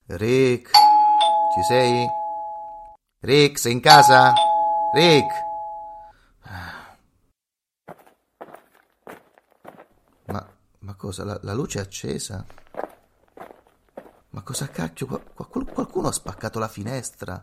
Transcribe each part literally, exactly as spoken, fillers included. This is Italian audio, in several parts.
Rick, ci sei? Rick, sei in casa? Rick? Ma, ma cosa? La, la luce è accesa? Ma cosa cacchio? Qual, qualcuno ha spaccato la finestra?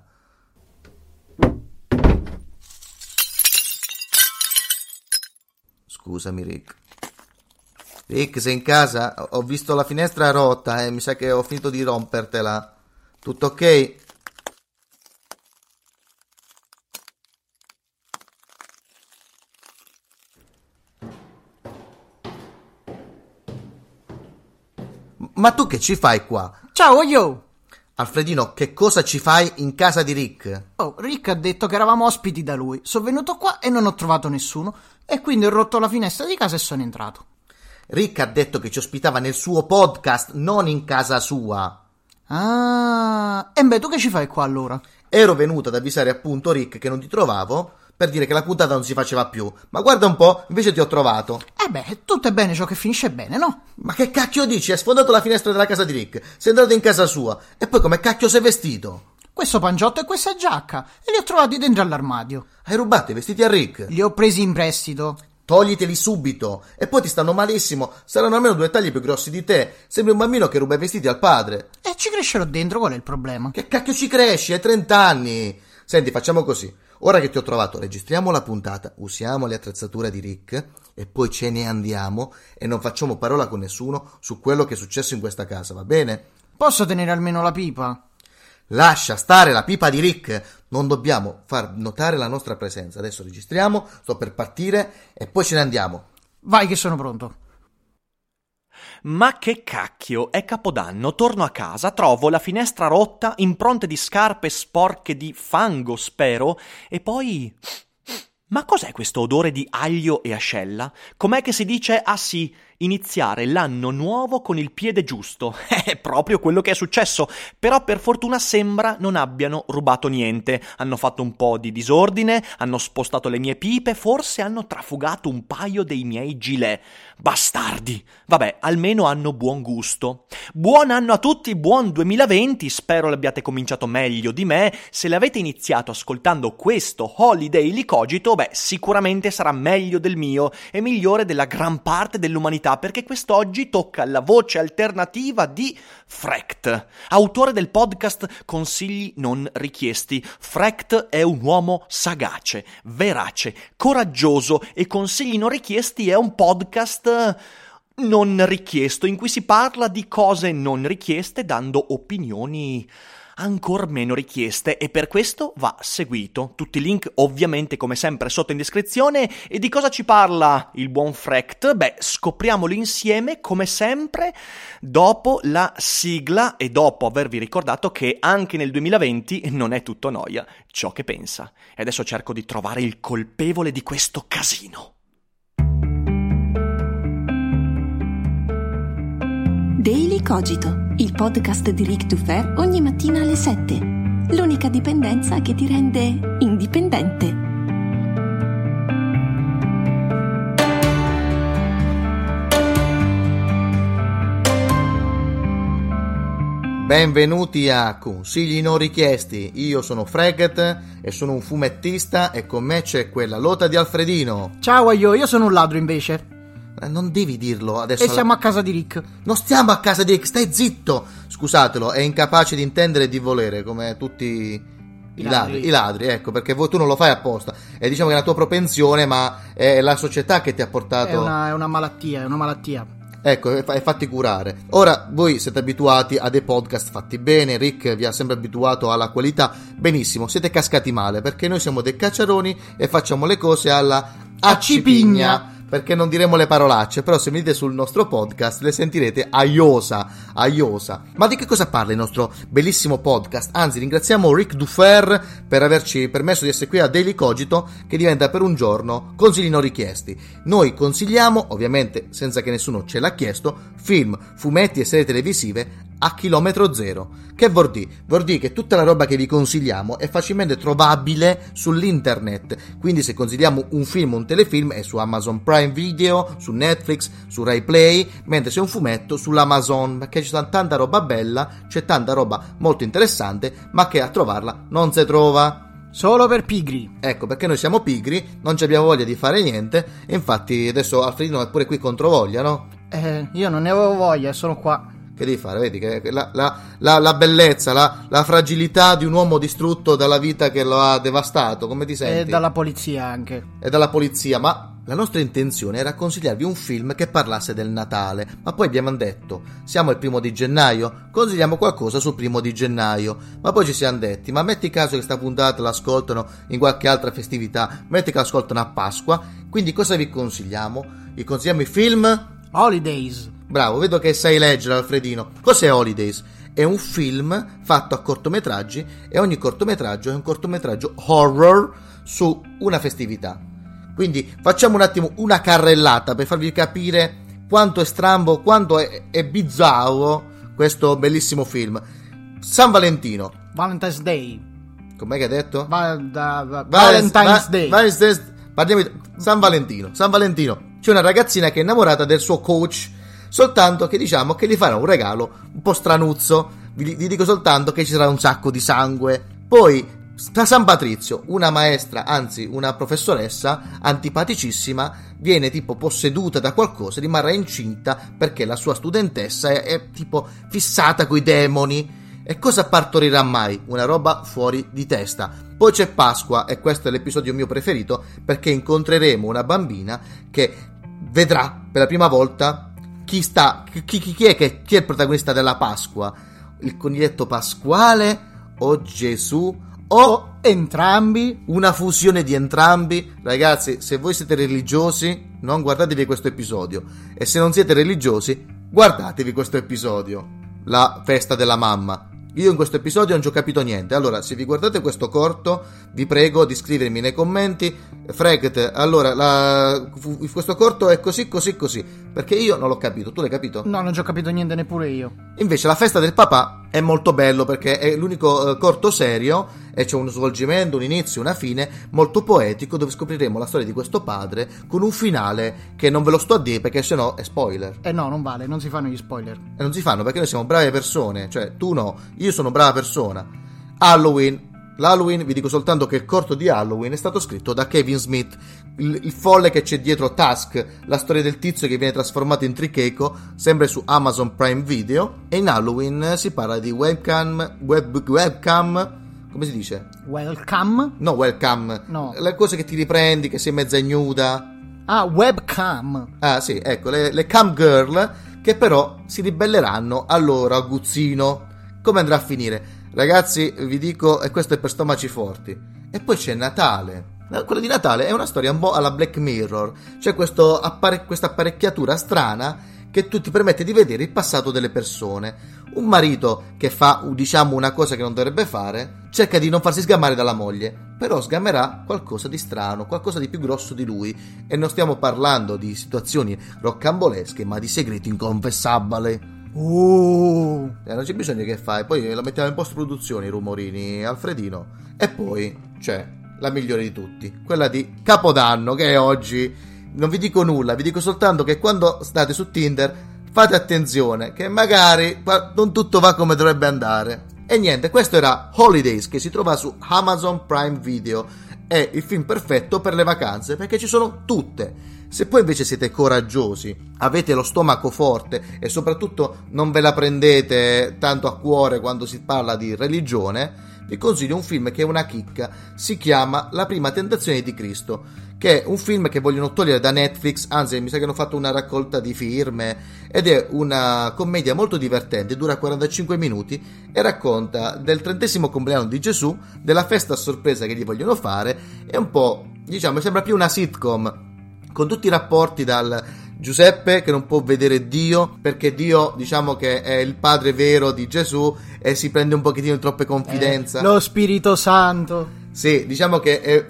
Scusami, Rick. Rick, sei in casa? Ho visto la finestra rotta e mi sa che ho finito di rompertela. Tutto ok? Ma tu che ci fai qua? Ciao, yo! Alfredino, che cosa ci fai in casa di Rick? Oh, Rick ha detto che eravamo ospiti da lui. Sono venuto qua e non ho trovato nessuno e quindi ho rotto la finestra di casa e sono entrato. Rick ha detto che ci ospitava nel suo podcast, non in casa sua. Ah, e beh, tu che ci fai qua allora? Ero venuto ad avvisare appunto Rick che non ti trovavo, per dire che la puntata non si faceva più. Ma guarda un po', invece ti ho trovato. Eh beh, tutto è bene ciò che finisce bene, no? Ma che cacchio dici? Hai sfondato la finestra della casa di Rick, sei andato in casa sua, e poi come cacchio sei vestito? Questo panciotto e questa giacca, e li ho trovati dentro all'armadio. Hai rubato i vestiti a Rick? Li ho presi in prestito. Togliteli subito, e poi ti stanno malissimo, saranno almeno due tagli più grossi di te, sembri un bambino che ruba i vestiti al padre. E ci crescerò dentro, qual è il problema? Che cacchio ci cresci? Hai trenta anni. Senti, facciamo così, ora che ti ho trovato registriamo la puntata, usiamo le attrezzature di Rick e poi ce ne andiamo e non facciamo parola con nessuno su quello che è successo in questa casa, va bene? Posso tenere almeno la pipa? Lascia stare la pipa di Rick, non dobbiamo far notare la nostra presenza. Adesso registriamo, sto per partire e poi ce ne andiamo. Vai che sono pronto. Ma che cacchio, è Capodanno, torno a casa, trovo la finestra rotta, impronte di scarpe sporche di fango, spero, e poi... Ma cos'è questo odore di aglio e ascella? Com'è che si dice, ah sì, iniziare l'anno nuovo con il piede giusto? È proprio quello che è successo, però per fortuna sembra non abbiano rubato niente. Hanno fatto un po' di disordine, hanno spostato le mie pipe, forse hanno trafugato un paio dei miei gilet. Bastardi! Vabbè, almeno hanno buon gusto. Buon anno a tutti, buon duemilaventi, spero l'abbiate cominciato meglio di me. Se l'avete iniziato ascoltando questo Holiday Licogito, beh, sicuramente sarà meglio del mio e migliore della gran parte dell'umanità, perché quest'oggi tocca la voce alternativa di Frecht, autore del podcast Consigli non richiesti. Frecht è un uomo sagace, verace, coraggioso e Consigli non richiesti è un podcast non richiesto in cui si parla di cose non richieste dando opinioni ancor meno richieste e per questo va seguito. Tutti i link ovviamente come sempre sotto in descrizione. E di cosa ci parla il buon Frecht? Beh, scopriamolo insieme come sempre dopo la sigla e dopo avervi ricordato che anche nel duemilaventi non è tutto noia ciò che pensa. E adesso cerco di trovare il colpevole di questo casino. Daily Cogito, il podcast di Rick Dufer ogni mattina alle sette. L'unica dipendenza che ti rende indipendente. Benvenuti a Consigli non richiesti. Io sono Freget e sono un fumettista e con me c'è quella lota di Alfredino. Ciao io, io sono un ladro invece. Non devi dirlo adesso. E siamo a casa di Rick. Non stiamo a casa di Rick, stai zitto. Scusatelo, è incapace di intendere e di volere, come tutti i, i ladri. ladri I ladri, ecco, perché voi, tu non lo fai apposta. E diciamo che è una tua propensione, ma è la società che ti ha portato. È una, è una malattia, è una malattia. Ecco, e fatti curare. Ora, voi siete abituati a dei podcast fatti bene, Rick vi ha sempre abituato alla qualità. Benissimo, siete cascati male, perché noi siamo dei cacciaroni e facciamo le cose alla accipigna. Perché non diremo le parolacce, però se venite sul nostro podcast le sentirete aiosa, aiosa. Ma di che cosa parla il nostro bellissimo podcast? Anzi, ringraziamo Rick Dufer per averci permesso di essere qui a Daily Cogito, che diventa per un giorno Consigli non richiesti. Noi consigliamo, ovviamente senza che nessuno ce l'ha chiesto, film, fumetti e serie televisive a chilometro zero. Che vuol dire? Vuol dire che tutta la roba che vi consigliamo è facilmente trovabile sull'internet, quindi se consigliamo un film o un telefilm è su Amazon Prime Video, su Netflix, su Rai Play, mentre se è un fumetto sull'Amazon, perché c'è tanta roba bella, c'è tanta roba molto interessante, ma che a trovarla non si trova. Solo per pigri. Ecco, perché noi siamo pigri, non ci abbiamo voglia di fare niente, e infatti adesso Alfredino è pure qui contro voglia, no? Eh, io non ne avevo voglia, sono qua. Che devi fare? Vedi che la, la, la, la bellezza, la, la fragilità di un uomo distrutto dalla vita che lo ha devastato, come ti senti? E dalla polizia anche. E dalla polizia, ma la nostra intenzione era consigliarvi un film che parlasse del Natale, ma poi abbiamo detto, siamo il primo di gennaio, consigliamo qualcosa sul primo di gennaio, ma poi ci siamo detti, ma metti caso che sta puntata l'ascoltano in qualche altra festività, metti che l'ascoltano a Pasqua, quindi cosa vi consigliamo? Vi consigliamo i film... Holidays. Bravo, vedo che sai leggere, Alfredino. Cos'è Holidays? È un film fatto a cortometraggi e ogni cortometraggio è un cortometraggio horror su una festività. Quindi facciamo un attimo una carrellata per farvi capire quanto è strambo, quanto è, è bizzarro questo bellissimo film. San Valentino. Valentine's Day. Com'è che hai detto? Va- da- va- Valentine's Day. Valentine's Day. Parliamo di San Valentino. San Valentino. C'è una ragazzina che è innamorata del suo coach, soltanto che diciamo che gli farà un regalo un po' stranuzzo. Vi, vi dico soltanto che ci sarà un sacco di sangue. Poi da San Patrizio una maestra, anzi una professoressa antipaticissima, viene tipo posseduta da qualcosa, rimarrà incinta perché la sua studentessa è, è tipo fissata coi demoni. E cosa partorirà mai? Una roba fuori di testa. Poi c'è Pasqua, e questo è l'episodio mio preferito, perché incontreremo una bambina che vedrà per la prima volta chi sta, chi, chi, chi è che chi è il protagonista della Pasqua, il coniglietto pasquale o Gesù o O entrambi. una fusione di entrambi. Ragazzi, se voi siete religiosi non guardatevi questo episodio, e se non siete religiosi guardatevi questo episodio, la festa della mamma. Io in questo episodio non ci ho capito niente. Allora, se vi guardate questo corto, vi prego di scrivermi nei commenti: Fregt, allora, la, questo corto è così, così, così. Perché io non l'ho capito. Tu l'hai capito? No, non ci ho capito niente neppure io. Invece la festa del papà è molto bello, perché è l'unico eh, corto serio, e c'è uno svolgimento, un inizio, una fine molto poetico, dove scopriremo la storia di questo padre con un finale che non ve lo sto a dire perché sennò è spoiler. Eh no, non vale, non si fanno gli spoiler. E non si fanno perché noi siamo brave persone, cioè tu no, io sono brava persona. Halloween. L'Halloween, vi dico soltanto che il corto di Halloween è stato scritto da Kevin Smith, il, il folle che c'è dietro Tusk, la storia del tizio che viene trasformato in tricheco, sempre su Amazon Prime Video. E in Halloween si parla di webcam, web, webcam, come si dice? Welcome? No, webcam, No. Le cose che ti riprendi, che sei mezza ignuda. Ah, webcam. Ah sì, ecco, le, le cam girl, che però si ribelleranno al loro aguzzino. Come andrà a finire? Ragazzi, vi dico, e questo è per stomaci forti. E poi c'è Natale. Quello di Natale è una storia un po' alla Black Mirror. C'è questo appare- questa apparecchiatura strana che tu ti permette di vedere il passato delle persone. Un marito che fa, diciamo, una cosa che non dovrebbe fare, cerca di non farsi sgamare dalla moglie, però sgamerà qualcosa di strano, qualcosa di più grosso di lui. E non stiamo parlando di situazioni roccambolesche, ma di segreti inconfessabili. Uh. Eh, non c'è bisogno che fai, poi lo mettiamo in post-produzione i rumorini, Alfredino. E poi c'è la migliore di tutti, quella di Capodanno, che è oggi. Non vi dico nulla, vi dico soltanto che quando state su Tinder fate attenzione, che magari non tutto va come dovrebbe andare. E niente, questo era Holidays, che si trova su Amazon Prime Video. È il film perfetto per le vacanze, perché ci sono tutte. Se poi invece siete coraggiosi, avete lo stomaco forte e soprattutto non ve la prendete tanto a cuore quando si parla di religione, vi consiglio un film che è una chicca. Si chiama La prima tentazione di Cristo, che è un film che vogliono togliere da Netflix, anzi mi sa che hanno fatto una raccolta di firme, ed è una commedia molto divertente, dura quarantacinque minuti e racconta del trentesimo compleanno di Gesù, della festa a sorpresa che gli vogliono fare. È un po', diciamo, sembra più una sitcom, con tutti i rapporti dal Giuseppe che non può vedere Dio perché Dio, diciamo, che è il padre vero di Gesù e si prende un pochettino in troppe confidenza. Eh, lo Spirito Santo. Sì, diciamo che, è,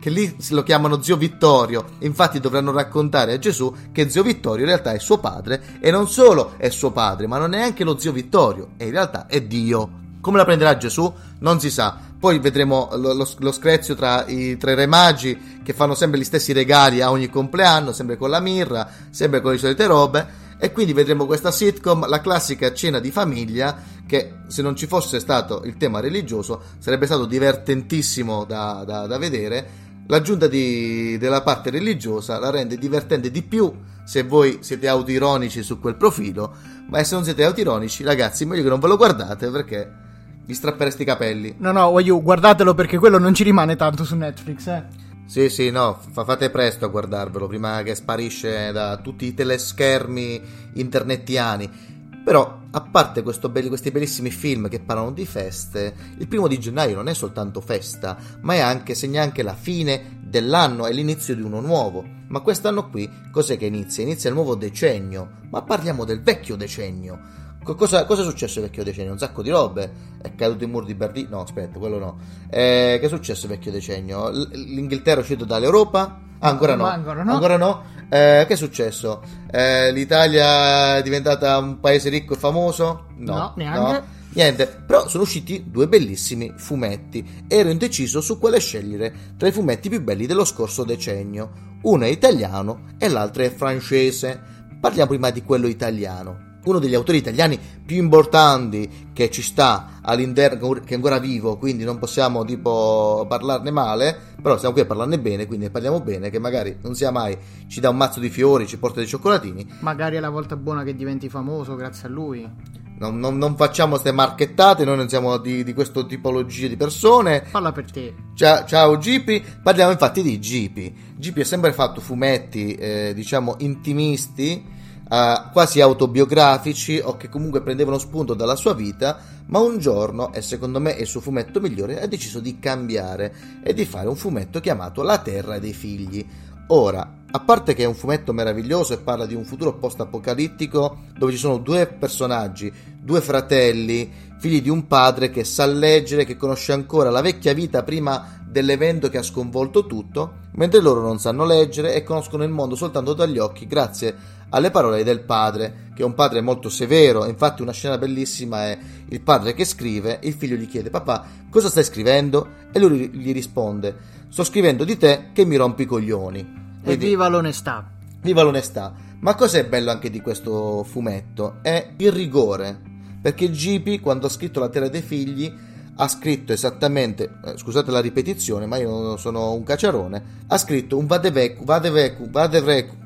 che lì lo chiamano zio Vittorio. Infatti dovranno raccontare a Gesù che zio Vittorio in realtà è suo padre, e non solo è suo padre, ma non è neanche lo zio Vittorio, e in realtà è Dio. Come la prenderà Gesù? Non si sa. Poi vedremo lo, lo, lo screzio tra i tre re magi che fanno sempre gli stessi regali a ogni compleanno, sempre con la mirra, sempre con le solite robe, e quindi vedremo questa sitcom, la classica cena di famiglia, che se non ci fosse stato il tema religioso sarebbe stato divertentissimo da, da, da vedere. L'aggiunta di, della parte religiosa la rende divertente di più se voi siete autoironici su quel profilo, ma se non siete autoironici, ragazzi, meglio che non ve lo guardate, perché vi strappereste i capelli. No, no, voglio, guardatelo, perché quello non ci rimane tanto su Netflix, eh. Sì, sì, no, fa- fate presto a guardarvelo, prima che sparisce da tutti i teleschermi internetiani. Però, a parte questo be- questi bellissimi film che parlano di feste, il primo di gennaio non è soltanto festa, ma è anche, segna anche la fine dell'anno e l'inizio di uno nuovo. Ma quest'anno qui, cos'è che inizia? Inizia il nuovo decennio, ma parliamo del vecchio decennio. Cosa, cosa è successo al vecchio decennio? Un sacco di robe. È caduto il muro di Berlino? No, aspetta, quello no. Eh, che è successo al vecchio decennio? L- L'Inghilterra è uscito dall'Europa? Ah, ancora no. Ancora no. Ancora no? Eh, che è successo? Eh, L'Italia è diventata un paese ricco e famoso? No, no, neanche. No. Niente, però sono usciti due bellissimi fumetti. Ero indeciso su quale scegliere tra i fumetti più belli dello scorso decennio. Uno è italiano e l'altro è francese. Parliamo prima di quello italiano. Uno degli autori italiani più importanti che ci sta all'interno, che è ancora vivo, quindi non possiamo tipo parlarne male, però siamo qui a parlarne bene, quindi ne parliamo bene, che magari non sia mai ci dà un mazzo di fiori, ci porta dei cioccolatini. Magari è la volta buona che diventi famoso grazie a lui. Non, non, non facciamo ste marchettate, noi non siamo di, di questa tipologia di persone. Parla per te. Ciao, ciao G P, parliamo infatti di G P. G P ha sempre fatto fumetti, eh, diciamo, intimisti, Uh, quasi autobiografici, o che comunque prendevano spunto dalla sua vita, ma un giorno, e secondo me è il suo fumetto migliore, ha deciso di cambiare e di fare un fumetto chiamato La Terra dei Figli. Ora, a parte che è un fumetto meraviglioso e parla di un futuro post-apocalittico dove ci sono due personaggi, due fratelli, figli di un padre che sa leggere, che conosce ancora la vecchia vita prima dell'evento che ha sconvolto tutto, mentre loro non sanno leggere e conoscono il mondo soltanto dagli occhi grazie alle parole del padre, che è un padre molto severo. Infatti una scena bellissima è il padre che scrive, il figlio gli chiede: papà, cosa stai scrivendo? E lui gli risponde: sto scrivendo di te che mi rompi i coglioni. E viva l'onestà. Viva l'onestà. Ma cos'è bello anche di questo fumetto? È il rigore, perché G P, quando ha scritto La Terra dei Figli, ha scritto esattamente, eh, scusate la ripetizione, ma io non sono un cacciarone, ha scritto un vadevecum, vadevecum, vadevecum,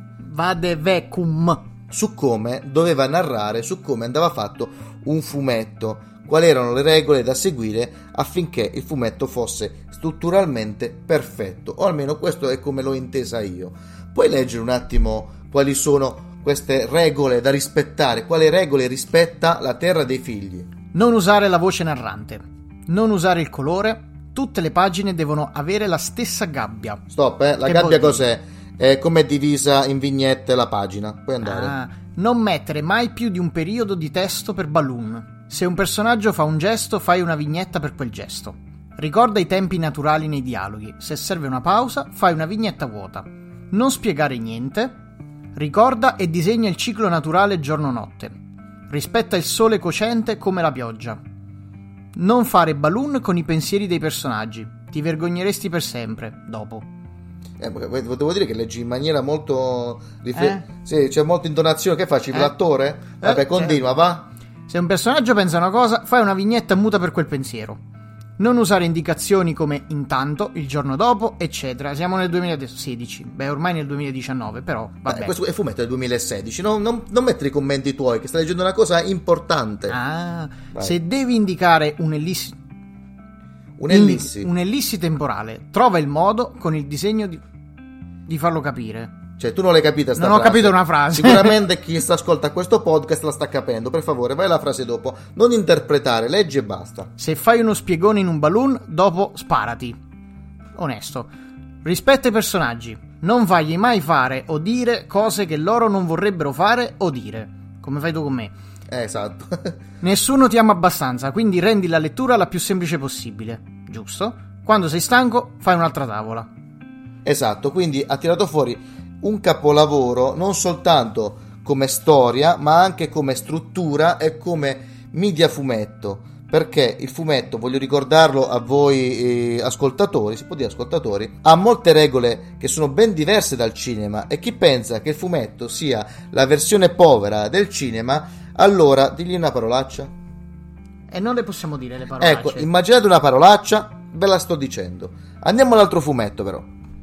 vadevecum su come doveva narrare, su come andava fatto un fumetto, quali erano le regole da seguire affinché il fumetto fosse strutturalmente perfetto, o almeno questo è come l'ho intesa io. Puoi leggere un attimo quali sono queste regole da rispettare, quali regole rispetta La Terra dei Figli? Non usare la voce narrante, non usare il colore, tutte le pagine devono avere la stessa gabbia. Stop, eh? La Che gabbia vuol cos'è? È come è divisa in vignette la pagina. Puoi andare. Ah, non mettere mai più di un periodo di testo per balloon. Se un personaggio fa un gesto, fai una vignetta per quel gesto. Ricorda i tempi naturali nei dialoghi. Se serve una pausa, fai una vignetta vuota. Non spiegare niente. Ricorda e disegna il ciclo naturale giorno-notte. Rispetta il sole cocente come la pioggia. Non fare balloon con i pensieri dei personaggi. Ti vergogneresti per sempre, dopo. Eh, devo dire che leggi in maniera molto rife- eh? Sì, c'è molta intonazione. Che facci? Eh? L'attore? Vabbè, Eh, continua, certo. va. Se un personaggio pensa una cosa, fai una vignetta muta per quel pensiero. Non usare indicazioni come intanto, il giorno dopo, eccetera. Siamo nel duemilasedici. Beh, ormai nel duemiladiciannove, però vabbè. Beh, questo è fumetto del duemilasedici. Non, non, non mettere i commenti tuoi, che stai leggendo una cosa importante. Ah, Vai. se devi indicare un'ellissi Un'ellissi. un'ellissi temporale, trova il modo con il disegno di, di farlo capire. Cioè, tu non l'hai capita sta Non ho frase. capito una frase. Sicuramente chi sta ascolta questo podcast la sta capendo. Per favore, vai alla frase dopo. Non interpretare, leggi e basta. Se fai uno spiegone in un balloon, dopo sparati. Onesto. Rispetta i personaggi. Non fagli mai fare o dire cose che loro non vorrebbero fare o dire. Come fai tu con me. Eh, esatto. Nessuno ti ama abbastanza, quindi rendi la lettura la più semplice possibile. Giusto? Quando sei stanco, fai un'altra tavola. Esatto, quindi ha tirato fuori un capolavoro non soltanto come storia, ma anche come struttura e come media fumetto, perché il fumetto, voglio ricordarlo a voi eh, ascoltatori, si può dire ascoltatori, ha molte regole che sono ben diverse dal cinema, e chi pensa che il fumetto sia la versione povera del cinema, allora digli una parolaccia. E non le possiamo dire le parolacce. Ecco, immaginate una parolaccia, ve la sto dicendo. Andiamo all'altro fumetto però.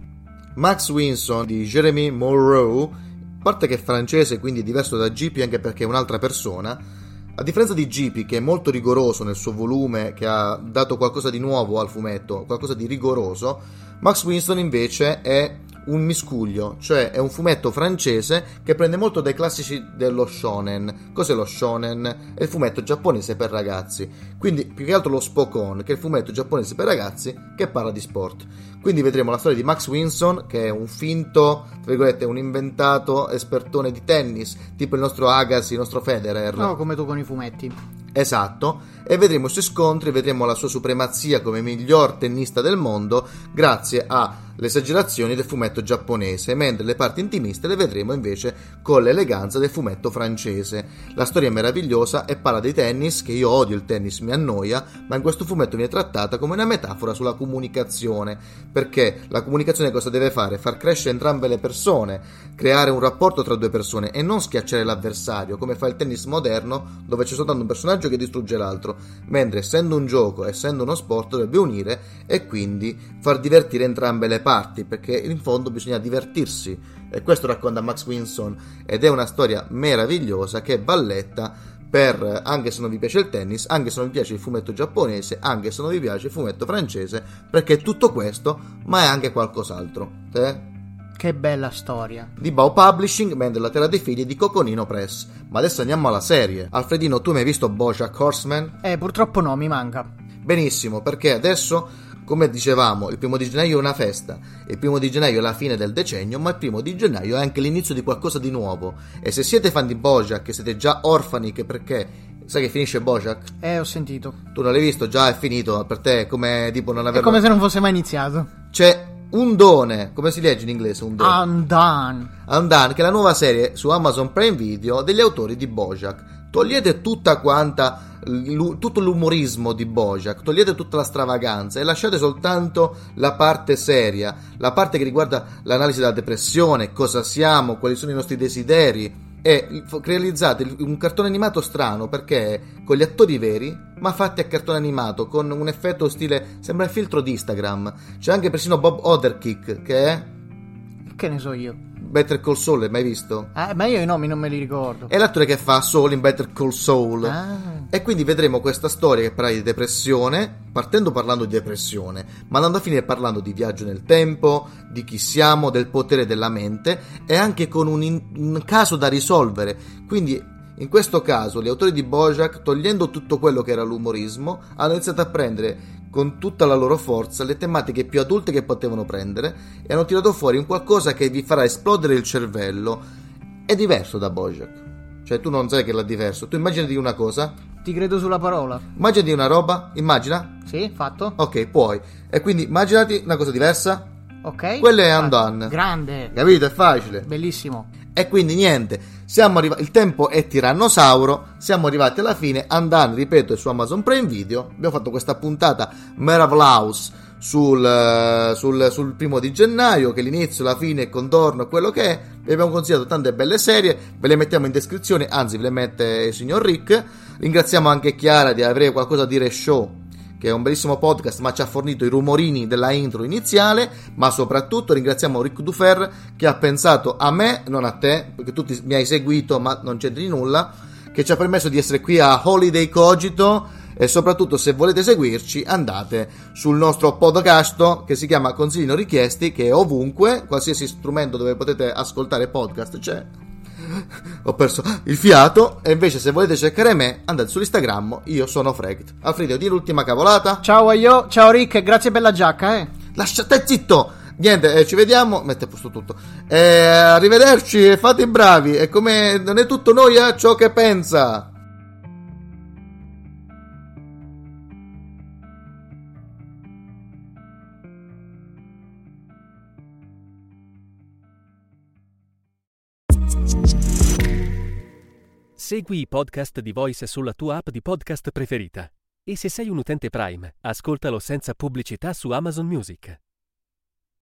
Max Winson di Jeremy Monroe, a parte che è francese, quindi è diverso da G P anche perché è un'altra persona. A differenza di G P, che è molto rigoroso nel suo volume, che ha dato qualcosa di nuovo al fumetto, qualcosa di rigoroso, Max Winson invece è un miscuglio, cioè è un fumetto francese che prende molto dai classici dello shonen. Cos'è lo shonen? È il fumetto giapponese per ragazzi, quindi più che altro lo Spokon, che è il fumetto giapponese per ragazzi che parla di sport. Quindi vedremo la storia di Max Winson, che è un finto, tra virgolette, un inventato espertone di tennis, tipo il nostro Agassi, il nostro Federer. No, come tu con i fumetti. Esatto, e vedremo i suoi scontri, vedremo la sua supremazia come miglior tennista del mondo grazie alle esagerazioni del fumetto giapponese, mentre le parti intimiste le vedremo invece con l'eleganza del fumetto francese. La storia è meravigliosa e parla di tennis, che io odio il tennis, mi annoia, ma in questo fumetto viene trattata come una metafora sulla comunicazione, perché la comunicazione cosa deve fare? Far crescere entrambe le persone, creare un rapporto tra due persone e non schiacciare l'avversario, come fa il tennis moderno, dove c'è soltanto un personaggio che distrugge l'altro, mentre essendo un gioco, essendo uno sport, dovrebbe unire e quindi far divertire entrambe le parti, perché in fondo bisogna divertirsi, e questo racconta Max Winson, ed è una storia meravigliosa che valletta per, anche se non vi piace il tennis, anche se non vi piace il fumetto giapponese, anche se non vi piace il fumetto francese, perché è tutto questo, ma è anche qualcos'altro. Eh? Che bella storia. Di Bao Publishing, mentre la Terra dei Figli di Coconino Press. Ma adesso andiamo alla serie. Alfredino, tu mi hai visto BoJack Horseman? Eh, purtroppo no, mi manca. Benissimo, perché adesso, come dicevamo, il primo di gennaio è una festa, il primo di gennaio è la fine del decennio, ma il primo di gennaio è anche l'inizio di qualcosa di nuovo. E se siete fan di BoJack, siete già orfani, che perché sai che finisce BoJack? Eh, ho sentito. Tu non l'hai visto? Già è finito, per te è come tipo non averlo... È come se non fosse mai iniziato. C'è Undone, come si legge in inglese? Undone. Undone. Undone, che è la nuova serie su Amazon Prime Video degli autori di BoJack. Togliete tutta quanta tutto l'umorismo di BoJack, togliete tutta la stravaganza e lasciate soltanto la parte seria, la parte che riguarda l'analisi della depressione, cosa siamo, quali sono i nostri desideri, e realizzate un cartone animato strano perché con gli attori veri ma fatti a cartone animato con un effetto stile, sembra il filtro di Instagram. C'è anche persino Bob Odenkirk, che è, che ne so io, Better Call Saul, hai mai visto? Eh, ma io i nomi non me li ricordo. È l'attore che fa Saul in Better Call Saul. Ah. E quindi vedremo questa storia che parla di depressione, partendo parlando di depressione, ma andando a finire parlando di viaggio nel tempo, di chi siamo, del potere della mente, e anche con un, in- un caso da risolvere. Quindi in questo caso gli autori di BoJack, togliendo tutto quello che era l'umorismo, hanno iniziato a prendere con tutta la loro forza le tematiche più adulte che potevano prendere e hanno tirato fuori un qualcosa che vi farà esplodere il cervello. È diverso da BoJack, cioè tu non sai che è diverso. Tu immaginati una cosa, ti credo sulla parola. Immaginati una roba, immagina. Sì, fatto. Ok, puoi. E quindi immaginati una cosa diversa. Ok. Quello è Undone. Grande. Capito? È facile. Bellissimo. E quindi niente, siamo arrivati, il tempo è tirannosauro, siamo arrivati alla fine. Undone, ripeto, è su Amazon Prime Video. Abbiamo fatto questa puntata Meravigliosa sul, sul, sul primo di gennaio, che l'inizio, la fine, il contorno, quello che è. Vi abbiamo consigliato tante belle serie, ve le mettiamo in descrizione, anzi ve le mette il signor Rick. Ringraziamo anche Chiara di avere qualcosa a dire show, che è un bellissimo podcast, ma ci ha fornito i rumorini della intro iniziale. Ma soprattutto ringraziamo Rick Dufer, che ha pensato a me, non a te, perché tu ti, mi hai seguito ma non c'entri nulla, che ci ha permesso di essere qui a Holiday Cogito. E soprattutto, se volete seguirci, andate sul nostro podcast che si chiama Consigli non richiesti, che è ovunque, qualsiasi strumento dove potete ascoltare podcast c'è. Ho perso il fiato. E invece, se volete cercare me, andate sull'Instagram, io sono Fregt. Alfredo, di l'ultima cavolata. Ciao a io, ciao Rick, grazie per la giacca, eh. Lasciate zitto. Niente, eh, ci vediamo. Mette a posto tutto. Eh, arrivederci e fate i bravi. E come non è tutto noi, eh, ciò che pensa. Segui i podcast di Voice sulla tua app di podcast preferita. E se sei un utente Prime, ascoltalo senza pubblicità su Amazon Music.